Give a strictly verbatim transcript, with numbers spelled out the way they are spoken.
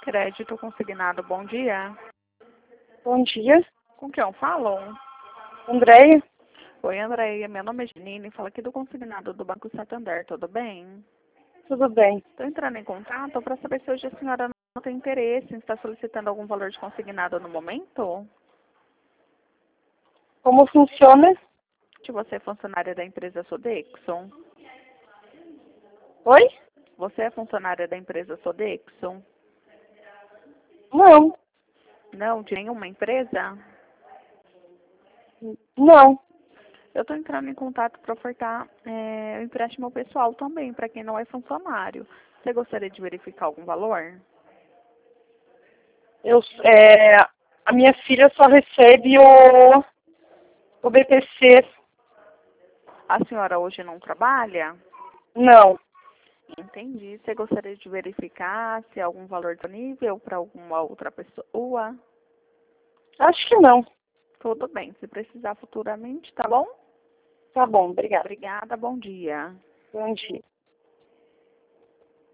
Crédito consignado, bom dia. Bom dia, Com quem eu falo? Andréia. Oi, Andréia. Meu nome é Janine. Fala aqui do consignado do Banco Santander, tudo bem? Tudo bem? Estou entrando em contato para saber se hoje a senhora não tem interesse em estar solicitando algum valor de consignado no momento. Como funciona? Que você é funcionária da empresa Sodexo? Oi? Você é funcionária da empresa Sodexo? Não, Não, de nenhuma empresa? não. Eu estou entrando em contato para ofertar é, o empréstimo pessoal também, para quem não é funcionário. Você gostaria de verificar algum valor? Eu, é, a minha filha só recebe o, o B P C. A senhora hoje não trabalha? Não, Entendi. Você gostaria de verificar se há algum valor disponível para alguma outra pessoa? acho que não. Tudo bem. Se precisar futuramente, tá bom? Tá bom, obrigada. Obrigada. Bom dia. Bom dia.